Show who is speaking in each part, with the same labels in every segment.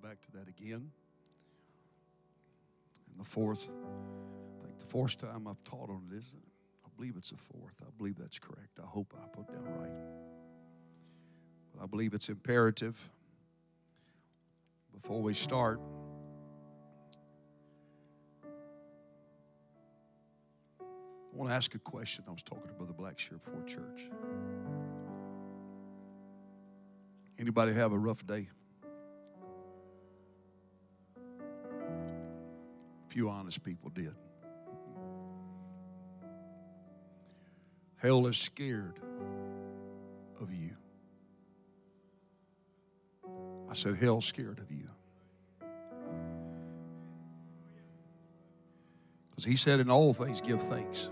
Speaker 1: back to that again. And the fourth, I think the fourth time I've taught on this, I believe it's the fourth. I believe that's correct. I hope I put that right. But I believe it's imperative. Before we start, I want to ask a question. I was talking to Brother Blackshear before church. Anybody have a rough day? A few honest people did. Hell is scared of you. I said, hell's scared of you. Because he said, in all things, give thanks.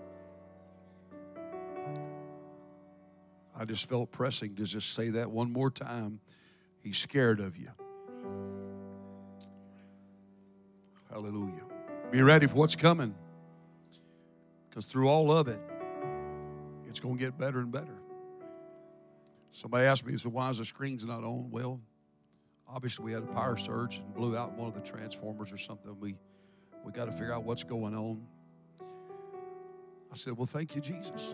Speaker 1: I just felt pressing to just say that one more time. He's scared of you. Hallelujah. Be ready for what's coming. Because through all of it, it's going to get better and better. Somebody asked me, so why is the screens not on? Well, obviously we had a power surge and blew out one of the transformers or something. We got to figure out what's going on. I said, well, thank you, Jesus.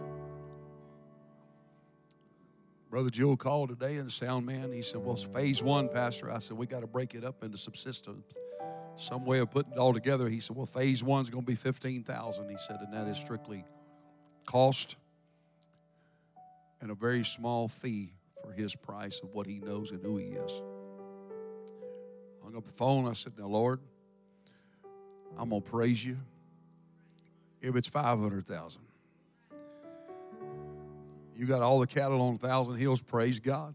Speaker 1: Brother Joe called today, and the sound man, he said, well, it's phase one, Pastor. I said, we got to break it up into some systems, some way of putting it all together. He said, well, phase one's going to be $15,000. He said, and that is strictly cost and a very small fee for his price of what he knows and who he is. Hung up the phone. I said, now, Lord, I'm going to praise you if it's $500,000. You got all the cattle on 1,000 hills. Praise God.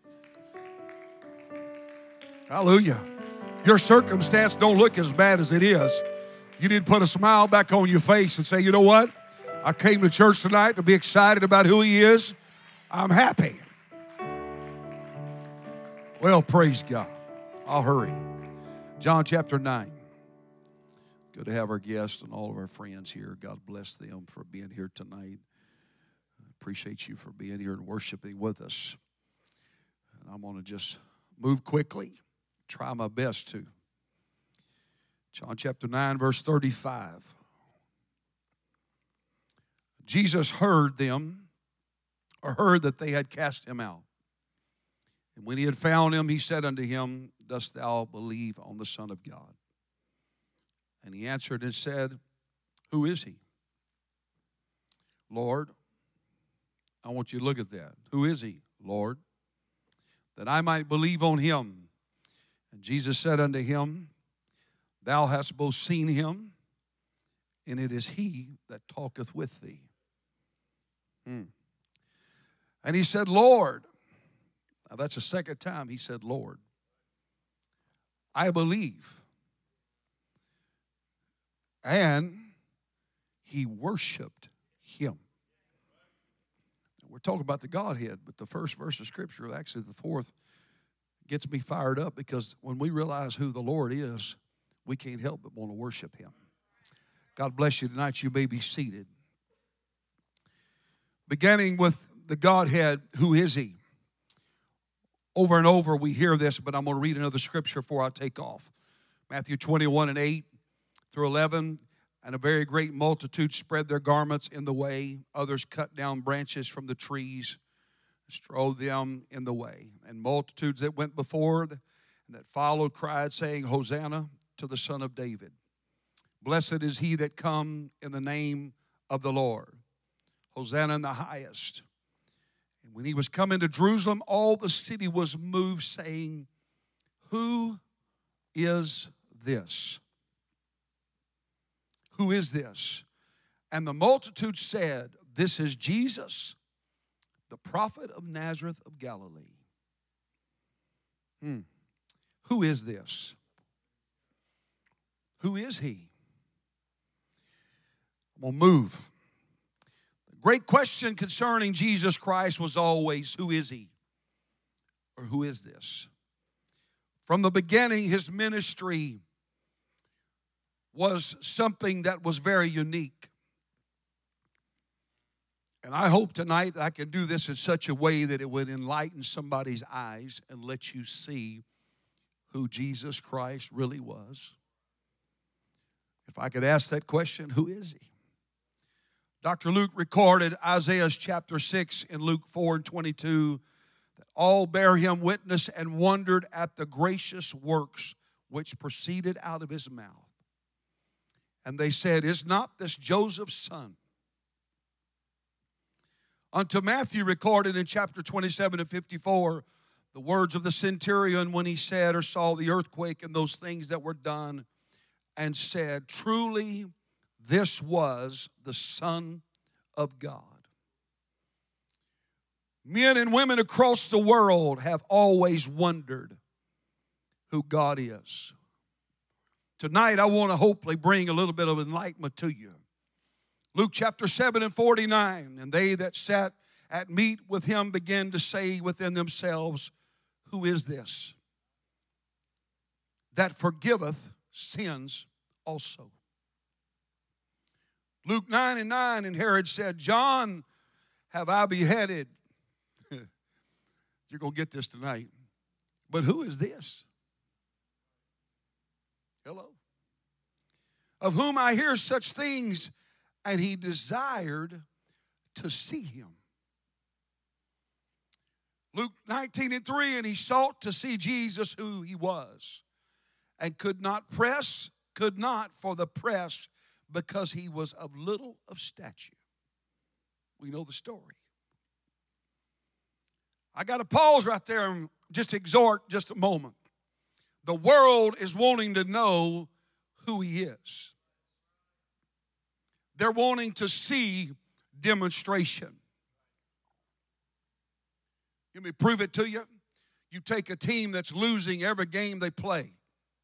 Speaker 1: Hallelujah. Your circumstance don't look as bad as it is. You need to put a smile back on your face and say, you know what? I came to church tonight to be excited about who he is. I'm happy. Well, praise God. I'll hurry. John chapter 9. Good to have our guests and all of our friends here. God bless them for being here tonight. Appreciate you for being here and worshiping with us. And I'm going to just move quickly, try my best to. John chapter 9, verse 35. Jesus heard them, or heard that they had cast him out. And when he had found him, he said unto him, dost thou believe on the Son of God? And he answered and said, who is he? Lord, I want you to look at that. Who is he, Lord? That I might believe on him. And Jesus said unto him, thou hast both seen him, and it is he that talketh with thee. And he said, Lord. Now that's the second time he said, Lord. I believe. And he worshiped him. We're talking about the Godhead, but the first verse of Scripture, actually the fourth, gets me fired up because when we realize who the Lord is, we can't help but want to worship him. God bless you tonight. You may be seated. Beginning with the Godhead, who is he? Over and over we hear this, but I'm going to read another scripture before I take off. Matthew 21 and 8 through 11. And a very great multitude spread their garments in the way. Others cut down branches from the trees, strewed them in the way. And multitudes that went before and that followed cried, saying, Hosanna to the Son of David. Blessed is he that come in the name of the Lord. Hosanna in the highest. And when he was come into Jerusalem, all the city was moved, saying, who is this? Who is this? And the multitude said, this is Jesus, the prophet of Nazareth of Galilee. Who is this? Who is he? I'm going to move. The great question concerning Jesus Christ was always, who is he? Or who is this? From the beginning, his ministry was something that was very unique. And I hope tonight that I can do this in such a way that it would enlighten somebody's eyes and let you see who Jesus Christ really was? If I could ask that question, who is he? Dr. Luke recorded Isaiah's chapter 6 in Luke 4:22 that all bear him witness and wondered at the gracious works which proceeded out of his mouth. And they said, is not this Joseph's son? Unto Matthew recorded in chapter 27 and 54 the words of the centurion when he said or saw the earthquake and those things that were done, and said, truly this was the Son of God. Men and women across the world have always wondered who God is. Tonight I want to hopefully bring a little bit of enlightenment to you. Luke chapter 7 and 49, and they that sat at meat with him began to say within themselves, who is this that forgiveth sins also? Luke 9 and 9, and Herod said, John have I beheaded. You're going to get this tonight. But who is this? Hello? Of whom I hear such things, and he desired to see him. Luke 19 and 3, and he sought to see Jesus who he was, and could not for the press, because he was of little of stature. We know the story. I got to pause right there and just exhort just a moment. The world is wanting to know who he is. They're wanting to see demonstration. Let me prove it to you. You take a team that's losing every game they play.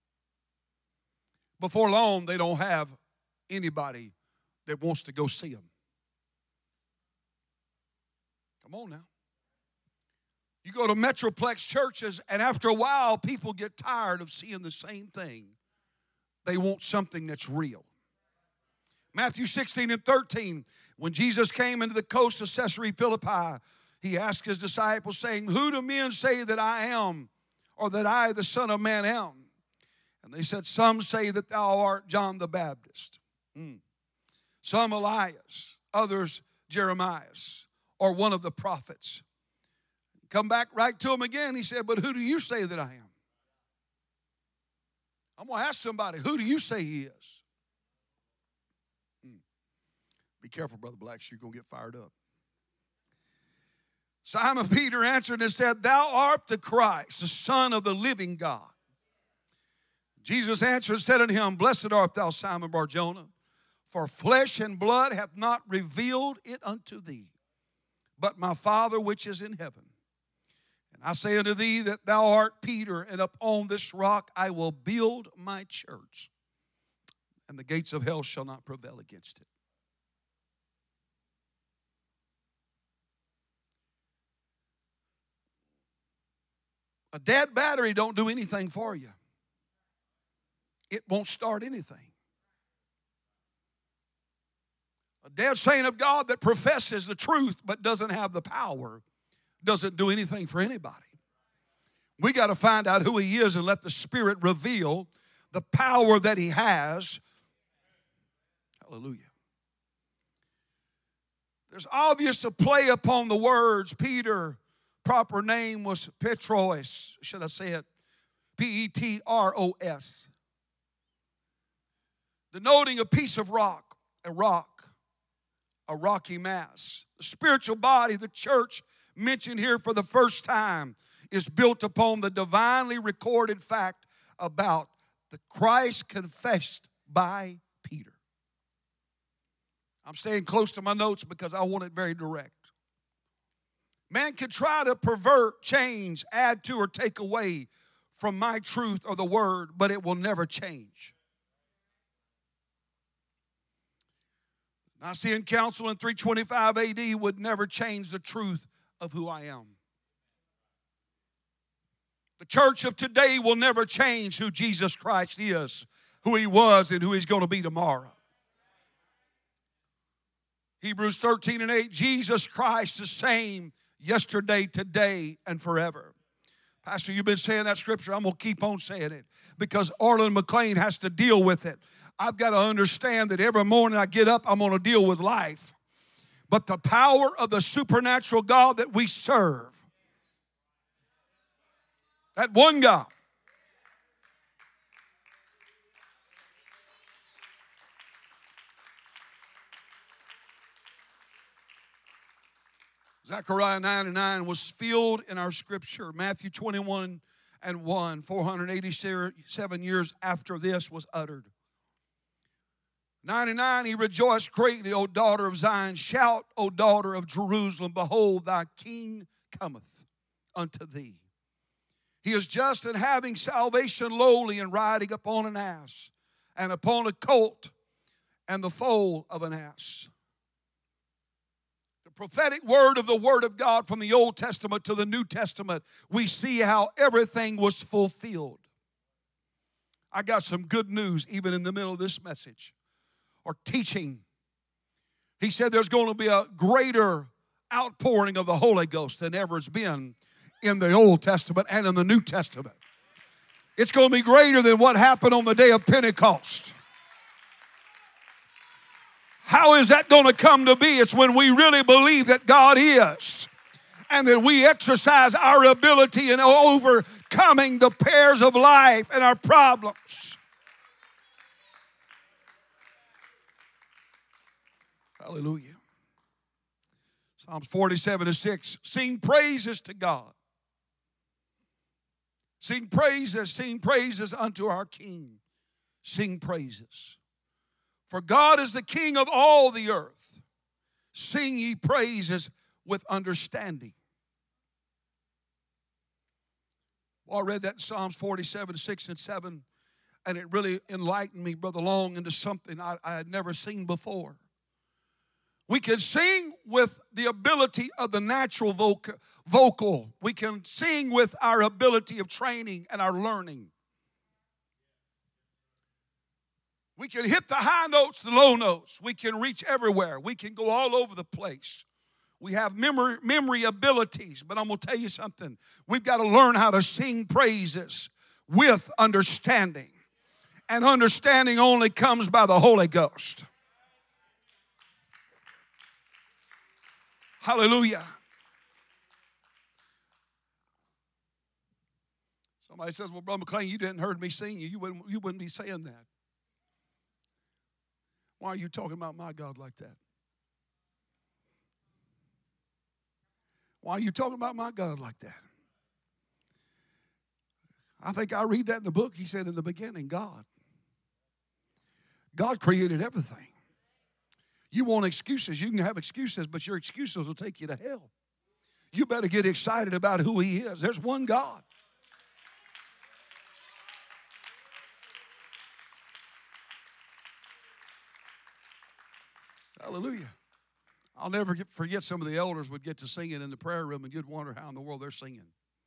Speaker 1: Before long, they don't have anybody that wants to go see them. Come on now. You go to Metroplex churches, and after a while, people get tired of seeing the same thing. They want something that's real. Matthew 16 and 13, when Jesus came into the coast of Caesarea Philippi, he asked his disciples, saying, who do men say that I am, or that I, the Son of Man, am? And they said, some say that thou art John the Baptist. Some Elias, others Jeremiah, or one of the prophets. Come back right to him again. He said, but who do you say that I am? I'm going to ask somebody, who do you say he is? Be careful, Brother Blacks, you're going to get fired up. Simon Peter answered and said, thou art the Christ, the Son of the living God. Jesus answered and said unto him, blessed art thou, Simon Bar-Jonah, for flesh and blood hath not revealed it unto thee, but my Father which is in heaven. And I say unto thee that thou art Peter, and upon this rock I will build my church, and the gates of hell shall not prevail against it. A dead battery don't do anything for you. It won't start anything. A dead saint of God that professes the truth but doesn't have the power doesn't do anything for anybody. We got to find out who he is and let the Spirit reveal the power that he has. Hallelujah. There's obvious a play upon the words. Peter, proper name was Petros. Should I say it? Petros. Denoting a piece of rock, a rocky mass. The spiritual body, the church mentioned here for the first time, is built upon the divinely recorded fact about the Christ confessed by Peter. I'm staying close to my notes because I want it very direct. Man can try to pervert, change, add to, or take away from my truth or the word, but it will never change. Nicene Council in 325 AD would never change the truth of who I am. The church of today will never change who Jesus Christ is, who he was, and who he's going to be tomorrow. Hebrews 13 and 8, Jesus Christ the same yesterday, today, and forever. Pastor, you've been saying that scripture. I'm going to keep on saying it because Arlen McLean has to deal with it. I've got to understand that every morning I get up, I'm going to deal with life. But the power of the supernatural God that we serve, that one God, Zechariah 9:9 was filled in our scripture. Matthew 21:1, 487 years after this was uttered. 99, he rejoiced greatly, O daughter of Zion. Shout, O daughter of Jerusalem. Behold, thy king cometh unto thee. He is just and having salvation lowly and riding upon an ass and upon a colt and the foal of an ass. Prophetic word of the Word of God from the Old Testament to the New Testament, we see how everything was fulfilled. I got some good news even in the middle of this message or teaching. He said there's going to be a greater outpouring of the Holy Ghost than ever has been in the Old Testament and in the New Testament. It's going to be greater than what happened on the day of Pentecost. How is that going to come to be? It's when we really believe that God is and that we exercise our ability in overcoming the cares of life and our problems. Hallelujah. Psalms 47:6. Sing praises to God. Sing praises unto our King. Sing praises. For God is the King of all the earth. Sing ye praises with understanding. Well, I read that in Psalms 47:6 and 7, and it really enlightened me, Brother Long, into something I had never seen before. We can sing with the ability of the natural vocal. We can sing with our ability of training and our learning. We can hit the high notes, the low notes. We can reach everywhere. We can go all over the place. We have memory abilities, but I'm going to tell you something. We've got to learn how to sing praises with understanding. And understanding only comes by the Holy Ghost. Hallelujah. Somebody says, well, Brother McLean, you didn't heard me sing you. You wouldn't be saying that. Why are you talking about my God like that? Why are you talking about my God like that? I think I read that in the book. He said in the beginning, God. God created everything. You want excuses, you can have excuses, but your excuses will take you to hell. You better get excited about who He is. There's one God. Hallelujah. I'll never forget some of the elders would get to singing in the prayer room and you'd wonder how in the world they're singing.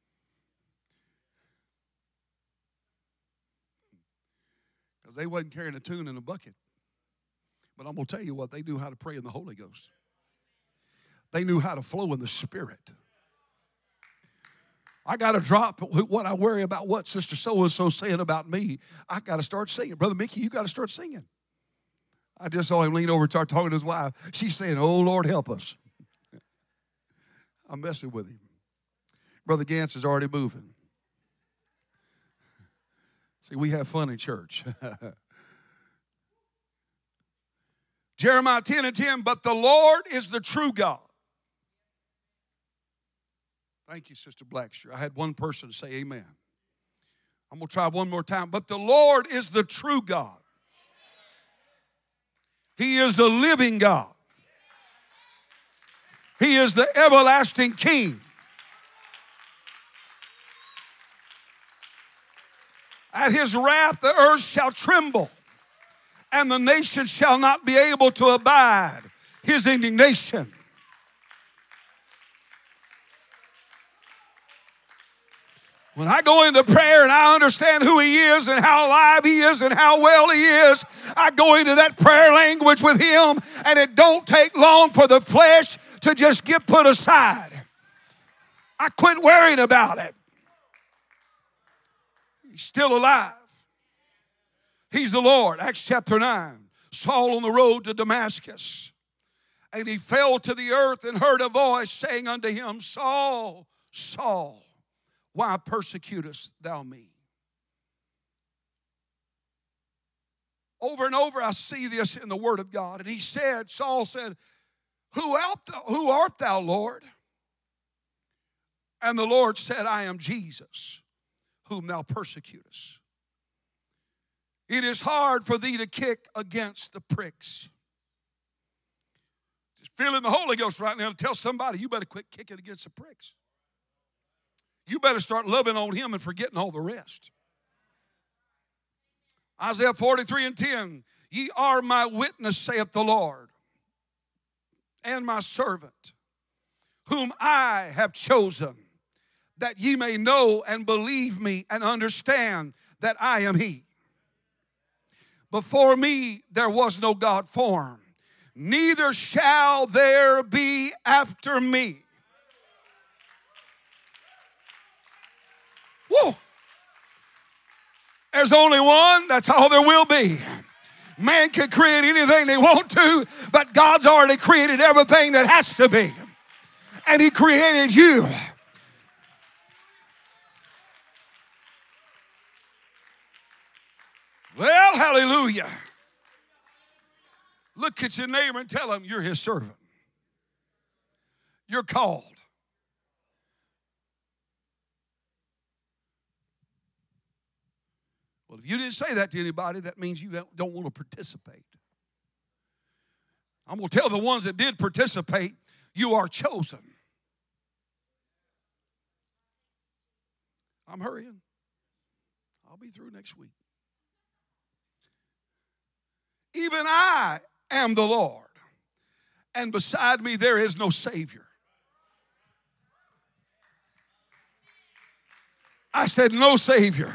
Speaker 1: Because they wasn't carrying a tune in a bucket. But I'm going to tell you what, they knew how to pray in the Holy Ghost. They knew how to flow in the Spirit. I got to drop what I worry about what Sister so-and-so saying about me. I got to start singing. Brother Mickey, you got to start singing. I just saw him lean over and start talking to his wife. She's saying, oh, Lord, help us. I'm messing with him. Brother Gantz is already moving. See, we have fun in church. Jeremiah 10:10, but the Lord is the true God. Thank you, Sister Blackshear. I had one person say amen. I'm going to try one more time. But the Lord is the true God. He is the living God. He is the everlasting King. At His wrath the earth shall tremble, and the nations shall not be able to abide His indignation. When I go into prayer and I understand who He is and how alive He is and how well He is, I go into that prayer language with Him, and it don't take long for the flesh to just get put aside. I quit worrying about it. He's still alive. He's the Lord. Acts chapter 9. Saul on the road to Damascus. And he fell to the earth and heard a voice saying unto him, Saul, Saul, why persecutest thou me? Over and over I see this in the Word of God. And he said, Saul said, Who art thou, Lord? And the Lord said, I am Jesus, whom thou persecutest. It is hard for thee to kick against the pricks. Just feeling the Holy Ghost right now to tell somebody, you better quit kicking against the pricks. You better start loving on him and forgetting all the rest. Isaiah 43:10, ye are my witness, saith the Lord, and my servant, whom I have chosen, that ye may know and believe me and understand that I am he. Before me there was no God formed, neither shall there be after me. Woo! There's only one, that's all there will be. Man can create anything they want to, but God's already created everything that has to be. And he created you. Well, hallelujah. Look at your neighbor and tell him you're his servant. You're called. Well, if you didn't say that to anybody, that means you don't want to participate. I'm going to tell the ones that did participate, you are chosen. I'm hurrying. I'll be through next week. Even I am the Lord, and beside me there is no Savior. I said no Savior.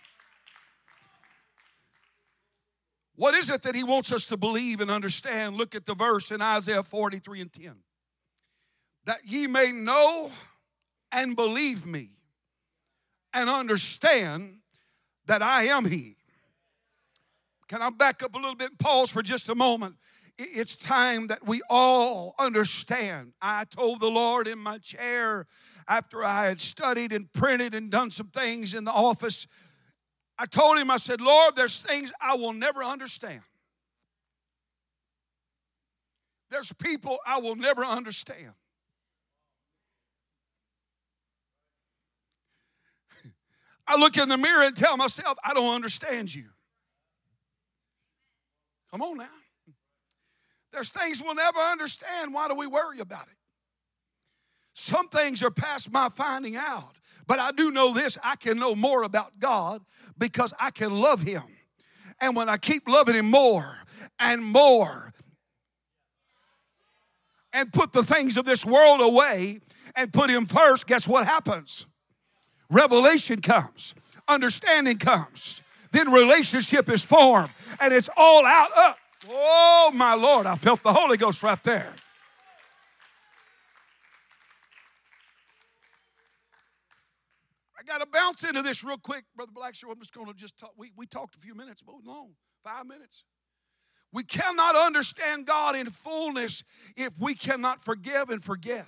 Speaker 1: What is it that he wants us to believe and understand? Look at the verse in Isaiah 43:10. That ye may know and believe me and understand that I am he. Can I back up a little bit and pause for just a moment? It's time that we all understand. I told the Lord in my chair after I had studied and printed and done some things in the office, I told him, I said, Lord, there's things I will never understand. There's people I will never understand. I look in the mirror and tell myself, I don't understand you. Come on now. There's things we'll never understand. Why do we worry about it? Some things are past my finding out. But I do know this, I can know more about God because I can love him. And when I keep loving him more and more and put the things of this world away and put him first, guess what happens? Revelation comes. Understanding comes. Then relationship is formed. And it's all out up. Oh, my Lord, I felt the Holy Ghost right there. I got to bounce into this real quick, Brother Blackshaw. I'm just going to talk. We talked a few minutes, moving along, 5 minutes. We cannot understand God in fullness if we cannot forgive and forget.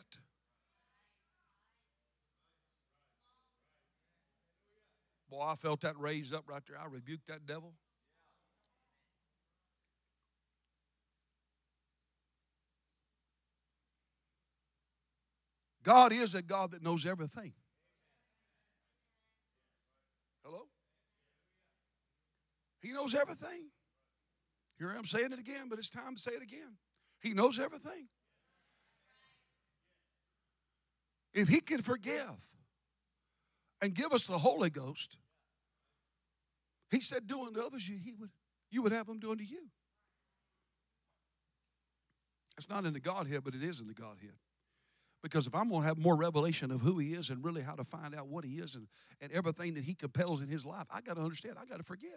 Speaker 1: Boy, I felt that raised up right there. I rebuked that devil. God is a God that knows everything. Hello? He knows everything. Here I am saying it again, but it's time to say it again. He knows everything. If he can forgive and give us the Holy Ghost, he said, do unto others you would have them do unto you. It's not in the Godhead, but it is in the Godhead. Because if I'm going to have more revelation of who he is and really how to find out what he is and everything that he compels in his life, I got to understand, I got to forgive.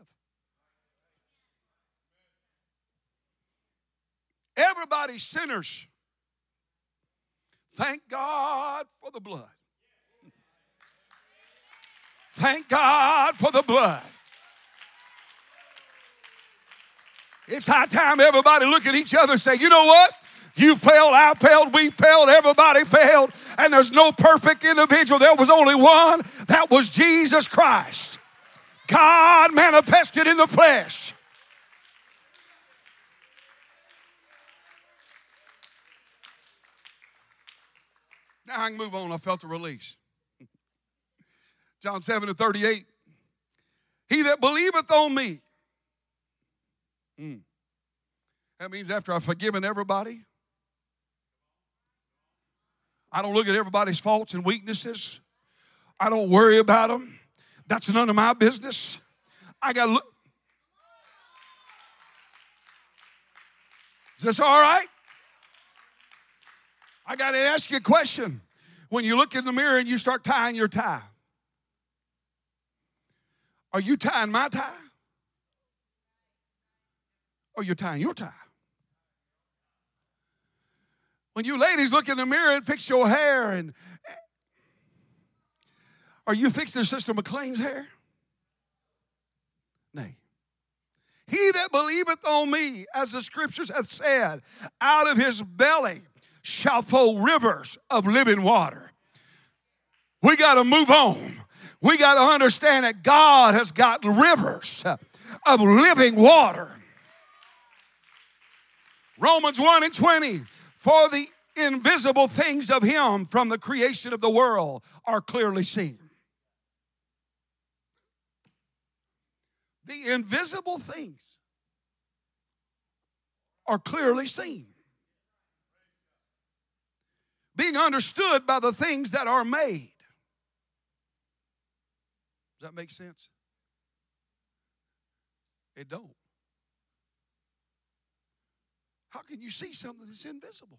Speaker 1: Everybody's sinners. Thank God for the blood. Thank God for the blood. It's high time everybody look at each other and say, you know what? You failed, I failed, we failed, everybody failed, and there's no perfect individual. There was only one. That was Jesus Christ. God manifested in the flesh. Now I can move on. I felt the release. John 7:38. He that believeth on me. That means after I've forgiven everybody, I don't look at everybody's faults and weaknesses. I don't worry about them. That's none of my business. I got to look. Is this all right? I got to ask you a question. When you look in the mirror and you start tying your tie, are you tying my tie? Or you're tying your tie? When you ladies look in the mirror and fix your hair, and are you fixing Sister McLean's hair? Nay. He that believeth on me, as the scriptures have said, out of his belly shall flow rivers of living water. We got to move on. We got to understand that God has got rivers of living water. Romans 1:20, for the invisible things of him from the creation of the world are clearly seen. The invisible things are clearly seen, being understood by the things that are made. Does that make sense? It don't. How can you see something that's invisible?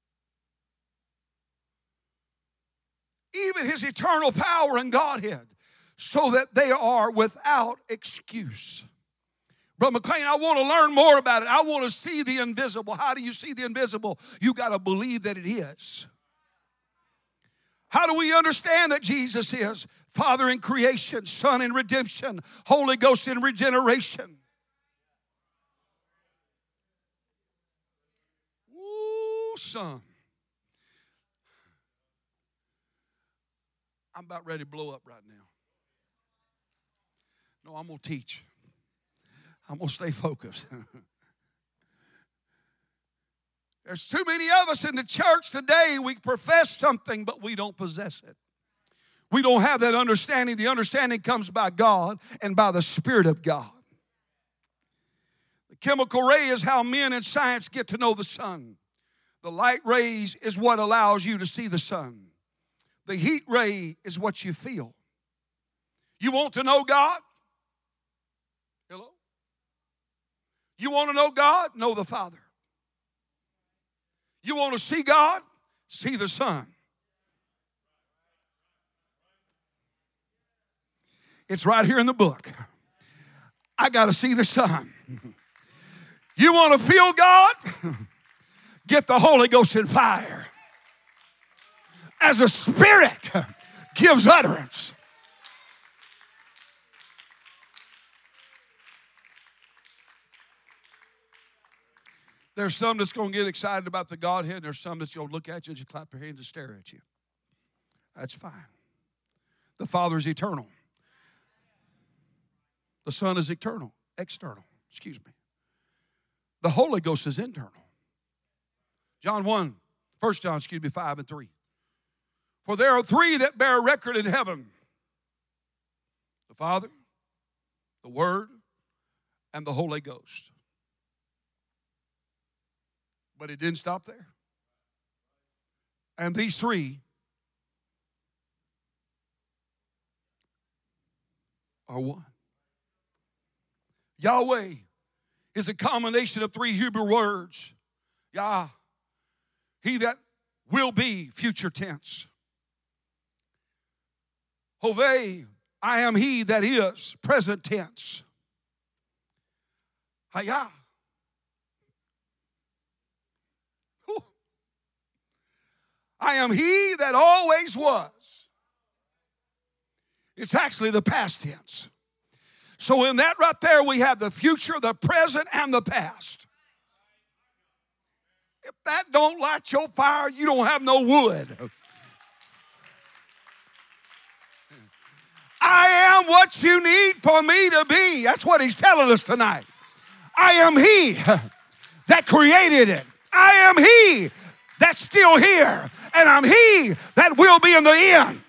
Speaker 1: Even his eternal power and Godhead, so that they are without excuse. Brother McLean, I want to learn more about it. I want to see the invisible. How do you see the invisible? You got to believe that it is. How do we understand that Jesus is Father in creation, Son in redemption, Holy Ghost in regeneration? Ooh, son. I'm about ready to blow up right now. No, I'm going to teach. I'm going to stay focused. There's too many of us in the church today. We profess something, but we don't possess it. We don't have that understanding. The understanding comes by God and by the Spirit of God. The chemical ray is how men in science get to know the sun. The light rays is what allows you to see the sun. The heat ray is what you feel. You want to know God? Hello? You want to know God? Know the Father. You want to see God? See the Son. It's right here in the book. I got to see the Son. You want to feel God? Get the Holy Ghost in fire. As a spirit gives utterance. There's some that's going to get excited about the Godhead, and there's some that's going to look at you and just clap their hands and stare at you. That's fine. The Father is eternal. The Son is external. The Holy Ghost is internal. John 5 and 3. For there are three that bear record in heaven: the Father, the Word, and the Holy Ghost. But it didn't stop there. And these three are one. Yahweh is a combination of three Hebrew words. Yah, he that will be, future tense. Hoveh, I am he that is, present tense. Hayah. I am he that always was, It's actually the past tense. So in that right there, we have the future, the present, and the past. If that don't light your fire, you don't have no wood. I am what you need for me to be. That's what he's telling us tonight. I am he that created it. I am he that's still here. And I'm he that will be in the end.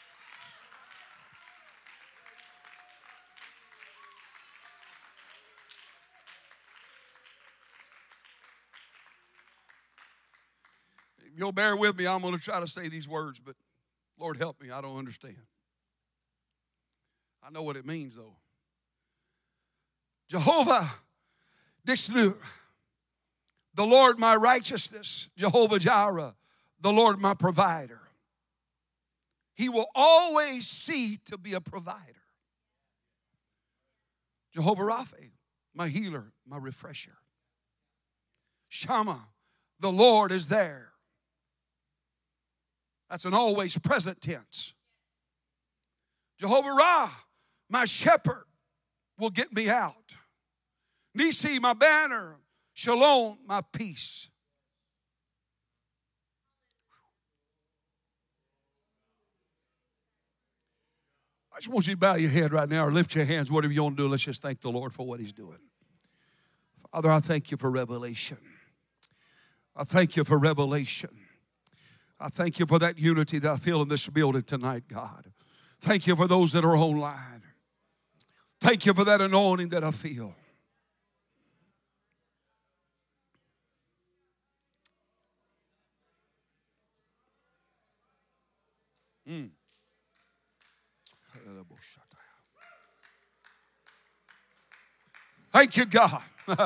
Speaker 1: If you'll bear with me, I'm going to try to say these words, but Lord help me, I don't understand. I know what it means, though. Jehovah Tsidkenu, the Lord my righteousness. Jehovah Jireh, the Lord my provider. He will always see to be a provider. Jehovah Rapha, my healer, my refresher. Shammah, the Lord is there. That's an always present tense. Jehovah Ra, my shepherd, will get me out. Nisi, my banner. Shalom, my peace. I just want you to bow your head right now or lift your hands, whatever you want to do. Let's just thank the Lord for what he's doing. Father, I thank you for revelation. I thank you for revelation. I thank you for that unity that I feel in this building tonight, God. Thank you for those that are online. Thank you for that anointing that I feel. Thank you, God.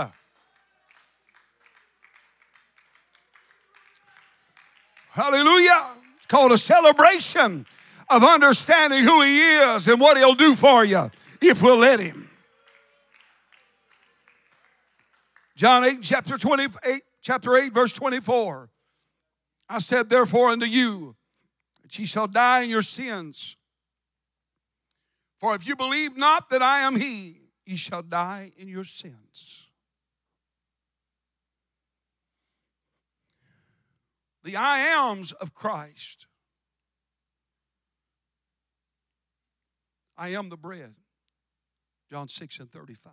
Speaker 1: Hallelujah. It's called a celebration of understanding who he is and what he'll do for you if we'll let him. John 8, chapter 8, verse 24. I said, therefore unto you, that ye shall die in your sins. For if you believe not that I am he, ye shall die in your sins. The I ams of Christ. I am the bread. John 6 and 35.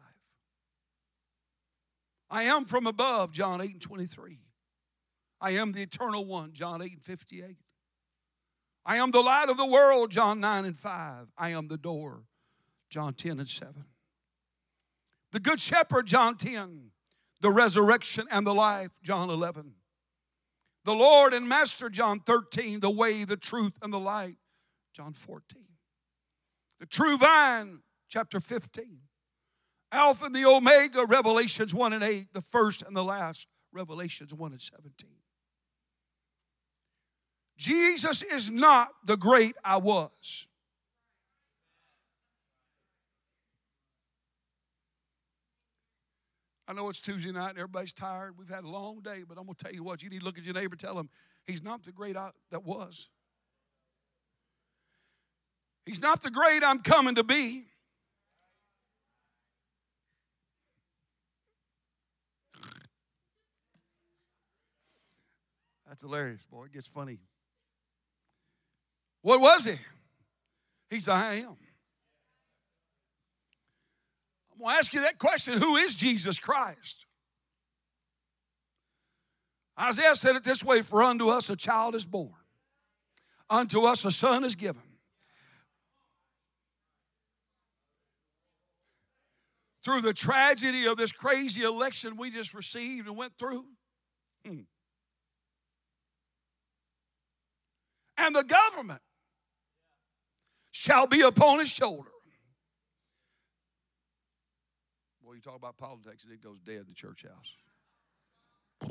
Speaker 1: I am from above. John 8 and 23. I am the eternal one. John 8 and 58. I am the light of the world. John 9 and 5. I am the door. John 10 and 7. The good shepherd. John 10. The resurrection and the life. John 11. The Lord and Master, John 13, the way, the truth, and the light, John 14. The true vine, chapter 15. Alpha and the Omega, Revelations 1 and 8. The first and the last, Revelations 1 and 17. Jesus is not the great I was. I know it's Tuesday night and everybody's tired. We've had a long day, but I'm going to tell you what. You need to look at your neighbor and tell him, he's not the great I that was. He's not the great I'm coming to be. That's hilarious, boy. It gets funny. What was he? He's I am. I'm going to ask you that question. Who is Jesus Christ? Isaiah said it this way, for unto us a child is born. Unto us a son is given. Through the tragedy of this crazy election we just received and went through. And the government shall be upon his shoulder. Boy, you talk about politics and it goes dead in the church house.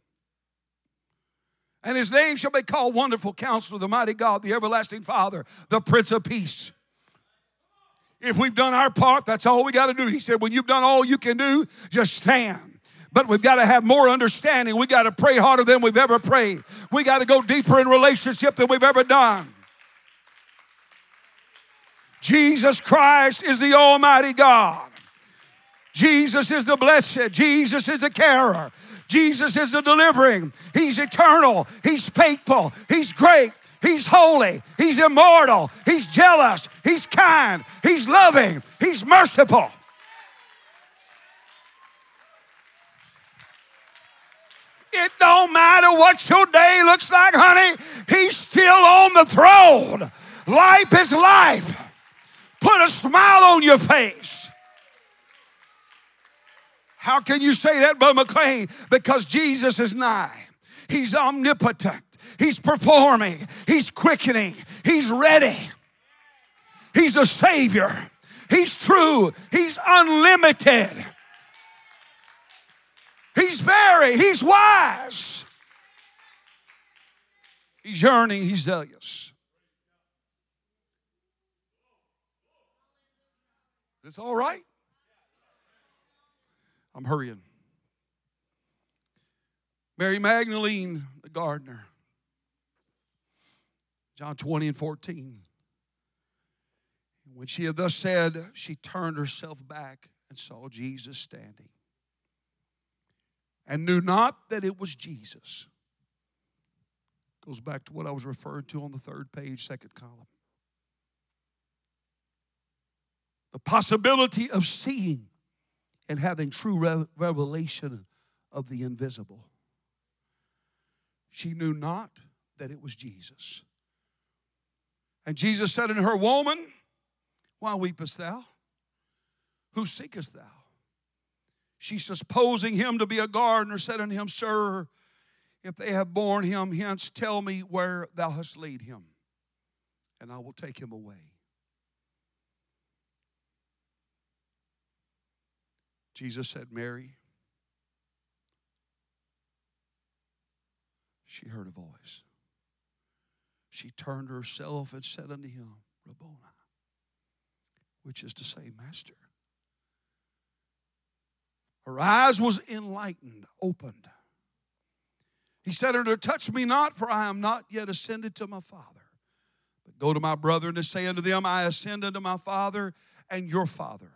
Speaker 1: And his name shall be called Wonderful Counselor, the Mighty God, the Everlasting Father, the Prince of Peace. If we've done our part, that's all we got to do. He said, when you've done all you can do, just stand. But we've got to have more understanding. We've got to pray harder than we've ever prayed. We got to go deeper in relationship than we've ever done. Jesus Christ is the Almighty God. Jesus is the blessed. Jesus is the carer. Jesus is the delivering. He's eternal. He's faithful. He's great. He's holy. He's immortal. He's jealous. He's kind. He's loving. He's merciful. It don't matter what your day looks like, honey. He's still on the throne. Life is life. Put a smile on your face. How can you say that, Brother McLean? Because Jesus is nigh. He's omnipotent. He's performing. He's quickening. He's ready. He's a Savior. He's true. He's unlimited. He's wise. He's yearning. He's zealous. Is this all right? I'm hurrying. Mary Magdalene, the gardener. John 20 and 14. When she had thus said, she turned herself back and saw Jesus standing, and knew not that it was Jesus. Goes back to what I was referring to on the third page, second column. The possibility of seeing and having true revelation of the invisible. She knew not that it was Jesus. And Jesus said unto her, Woman, why weepest thou? Who seekest thou? She, supposing him to be a gardener, said unto him, Sir, if they have borne him hence, tell me where thou hast laid him, and I will take him away. Jesus said, Mary. She heard a voice. She turned herself and said unto him, Rabboni, which is to say, Master. Her eyes was enlightened, opened. He said unto her, Touch me not, for I am not yet ascended to my Father. But go to my brethren and say unto them, I ascend unto my Father and your Father.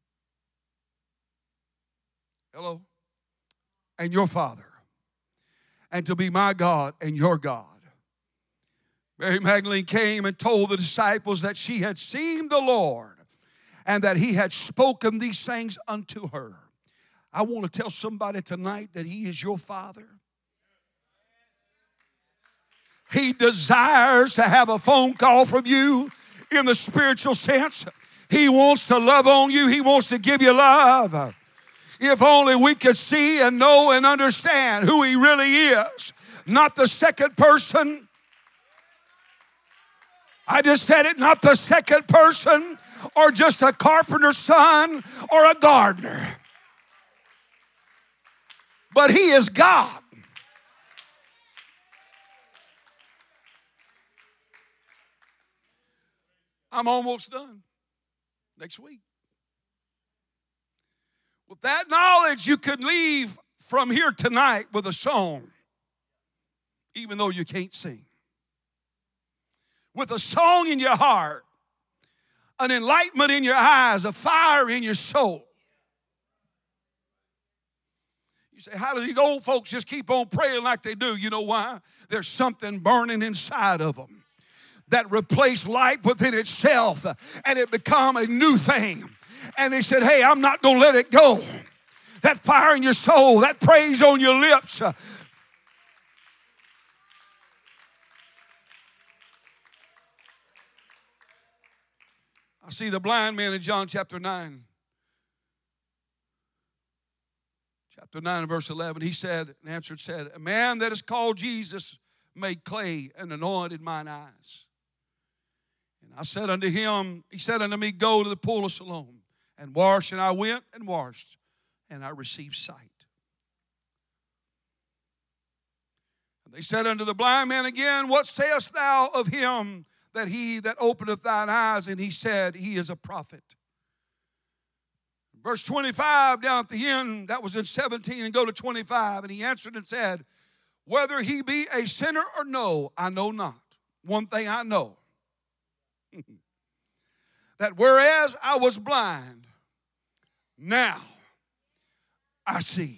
Speaker 1: Hello? And your Father. And to be my God and your God. Mary Magdalene came and told the disciples that she had seen the Lord and that he had spoken these things unto her. I want to tell somebody tonight that he is your Father. He desires to have a phone call from you in the spiritual sense. He wants to love on you. He wants to give you love. If only we could see and know and understand who he really is. Not the second person. I just said it, not the second person or just a carpenter's son or a gardener. But he is God. I'm almost done. Next week. With that knowledge, you could leave from here tonight with a song, even though you can't sing. With a song in your heart, an enlightenment in your eyes, a fire in your soul. You say, how do these old folks just keep on praying like they do? You know why? There's something burning inside of them that replaced life within itself, and it become a new thing. And they said, hey, I'm not going to let it go. That fire in your soul, that praise on your lips. I see the blind man in John chapter 9. Chapter 9 and verse 11. He said, and answered, said, a man that is called Jesus made clay and anointed mine eyes. And I said unto him, he said unto me, go to the pool of Siloam and wash. And I went and washed, and I received sight. And they said unto the blind man again, what sayest thou of him that he that openeth thine eyes? And he said, he is a prophet. Verse 25 down at the end, that was in 17, and go to 25. And he answered and said, whether he be a sinner or no, I know not. One thing I know, that whereas I was blind, now I see.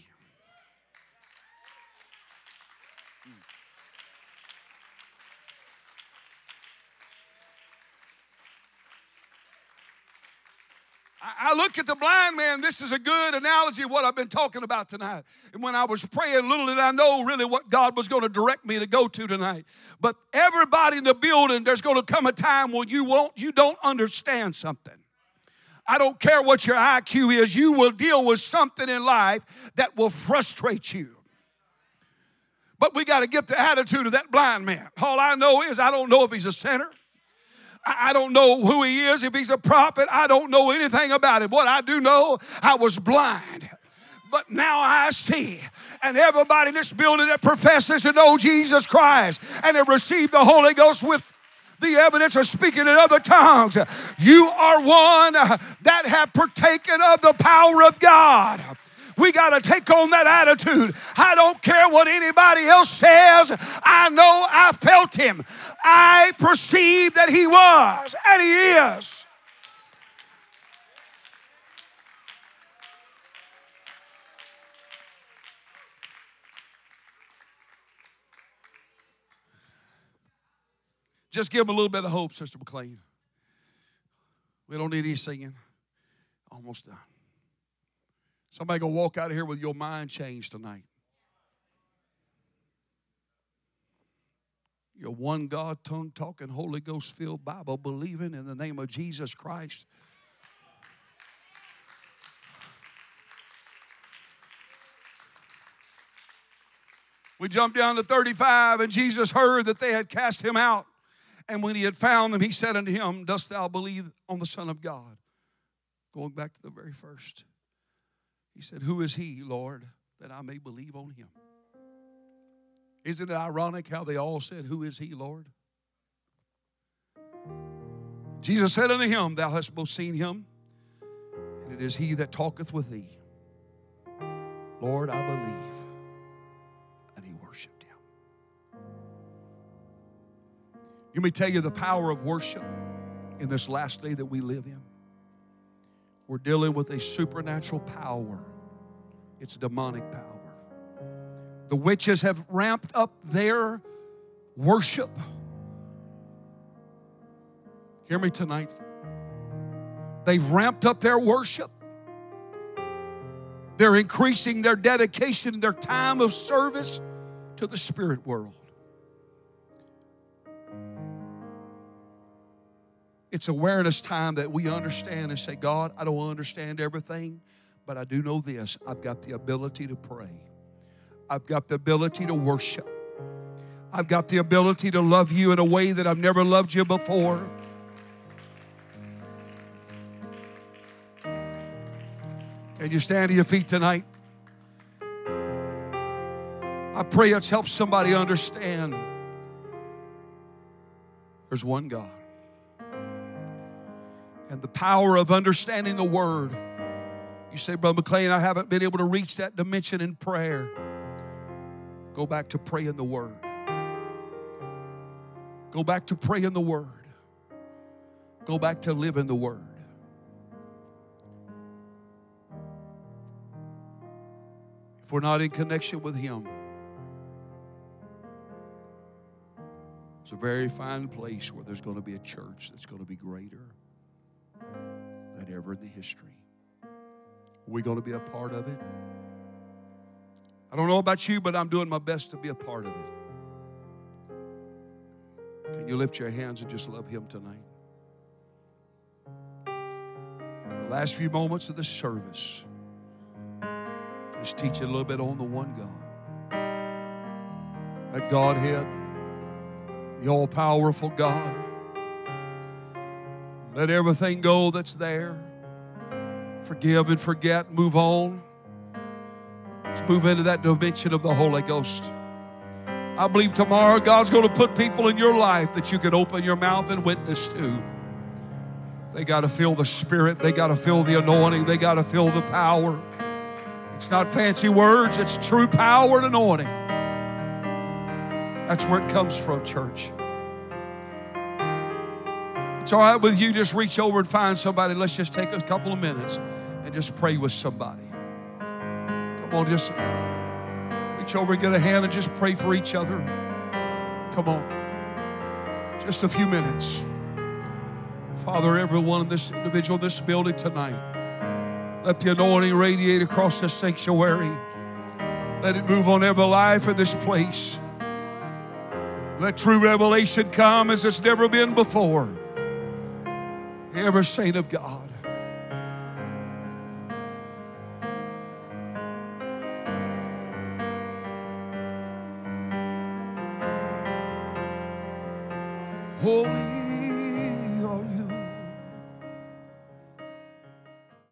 Speaker 1: I look at the blind man. This is a good analogy of what I've been talking about tonight. And when I was praying, little did I know really what God was going to direct me to go to tonight. But everybody in the building, there's going to come a time when you don't understand something. I don't care what your IQ is, you will deal with something in life that will frustrate you. But we got to get the attitude of that blind man. All I know is I don't know if he's a sinner. I don't know who he is. If he's a prophet, I don't know anything about him. What I do know, I was blind, but now I see. And everybody in this building that professes to know Jesus Christ and have received the Holy Ghost with the evidence of speaking in other tongues, you are one that have partaken of the power of God. We got to take on that attitude. I don't care what anybody else says. I know I felt him. I perceived that he was, and he is. Just give him a little bit of hope, Sister McLean. We don't need any singing. Almost done. Somebody gonna walk out of here with your mind changed tonight. Your one God, tongue talking, Holy Ghost filled, Bible believing in the name of Jesus Christ. We jumped down to 35, and Jesus heard that they had cast him out. And when he had found them, he said unto him, dost thou believe on the Son of God? Going back to the very first. He said, who is he, Lord, that I may believe on him? Isn't it ironic how they all said, who is he, Lord? Jesus said unto him, thou hast both seen him, and it is he that talketh with thee. Lord, I believe. And he worshiped him. Let me tell you the power of worship in this last day that we live in. We're dealing with a supernatural power. It's a demonic power. The witches have ramped up their worship. Hear me tonight. They've ramped up their worship. They're increasing their dedication, their time of service to the spirit world. It's awareness time that we understand and say, God, I don't understand everything, but I do know this. I've got the ability to pray. I've got the ability to worship. I've got the ability to love you in a way that I've never loved you before. Can you stand to your feet tonight? I pray it's helped somebody understand there's one God. And the power of understanding the Word. You say, Brother McLean, I haven't been able to reach that dimension in prayer. Go back to praying the Word. Go back to praying the Word. Go back to living the Word. If we're not in connection with Him, it's a very fine place where there's going to be a church that's going to be greater than ever in the history. Are we going to be a part of it? I don't know about you, but I'm doing my best to be a part of it. Can you lift your hands and just love Him tonight? The last few moments of this service, just teach you a little bit on the one God. That Godhead, the all-powerful God. Let everything go that's there. Forgive and forget. Move on. Let's move into that dimension of the Holy Ghost. I believe tomorrow God's going to put people in your life that you can open your mouth and witness to. They got to feel the Spirit. They got to feel the anointing. They got to feel the power. It's not fancy words. It's true power and anointing. That's where it comes from, church. It's all right with you, just reach over and find somebody. Let's just take a couple of minutes and just pray with somebody. Come on, just reach over and get a hand and just pray for each other. Come on. Just a few minutes. Father, everyone in this individual in this building tonight, let the anointing radiate across this sanctuary. Let it move on every life in this place. Let true revelation come as it's never been before. Every saint of God. Holy